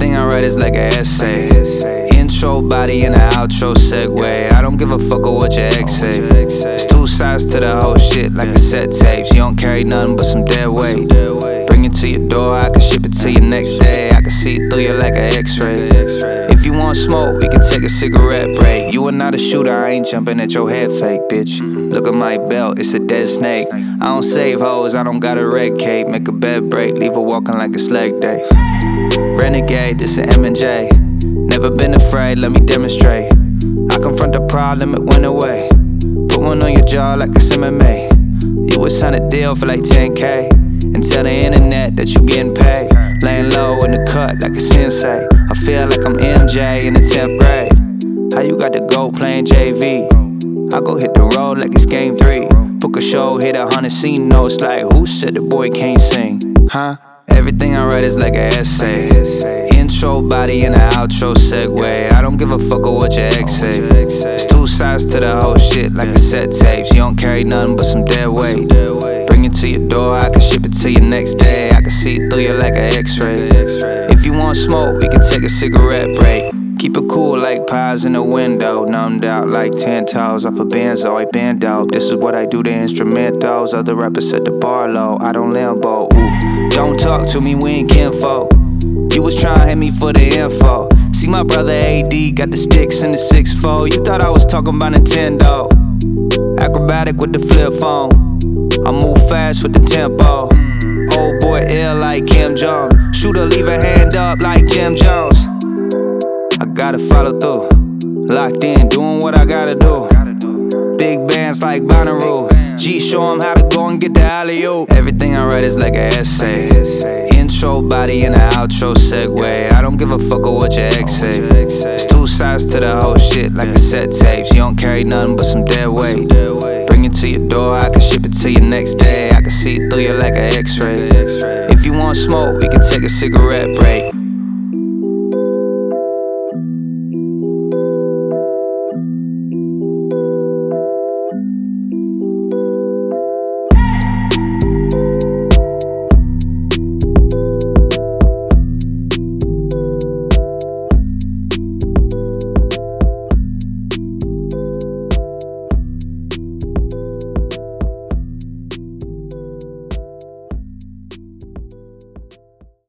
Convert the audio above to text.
Everything I write is like an essay. Intro, body, and an outro segue. I don't give a fuck of what your ex say. It's two sides to the whole shit like cassette tapes. You don't carry nothing but some dead weight. Bring it to your door, I can ship it to you next day. I can see through you like an x-ray. If you want smoke, we can take a cigarette break. You are not a shooter, I ain't jumping at your head fake, bitch. Look at my belt, it's a dead snake. I don't save hoes, I don't got a red cape. Make a bed break, leave her walking like it's leg day. Renegade, this a M&J. Never been afraid, let me demonstrate. I confront the problem, it went away. Put one on your jaw like it's MMA. You would sign a deal for like 10K and tell the internet that you getting paid. Laying low in the cut like a sensei. I feel like I'm MJ in the 10th grade. How you got the GOAT playing JV? I go hit the road like it's game 3. Book a show, hit 100 scene notes like who said the boy can't sing? Huh? Everything I write is like an essay. Intro, body, and an outro segue. I don't give a fuck of what your ex say. It's two sides to the whole shit like cassette tapes. You don't carry nothing but some dead weight. Bring it to your door, I can ship it to you next day. I can see through you like an x-ray. If you want smoke, we can take a cigarette break. Keep it cool like pies in the window. Numbed out like 10 toes off a benzo. I bend out, this is what I do to instrumentals. Other rappers set the bar low, I don't limbo. Ooh, don't talk to me, we ain't kinfolk. You was tryna hit me for the info. See my brother AD got the sticks in the 6-4. You thought I was talking about Nintendo. Acrobatic with the flip phone. I move fast with the tempo. Old boy ill like Kim Jones. Shooter leave a hand up like Jim Jones. I gotta follow through. Locked in, doing what I gotta do. Big bands like Bonnaroo. G, show 'em how to go and get the alley-oop. Everything I write is like an essay. Intro, body, and an outro segue. I don't give a fuck of what your ex say. It's two sides to the whole shit like cassette tapes. You don't carry nothing but some dead weight. Bring it to your door, I can ship it to you next day. I can see through you like an x-ray. If you want smoke, we can take a cigarette break.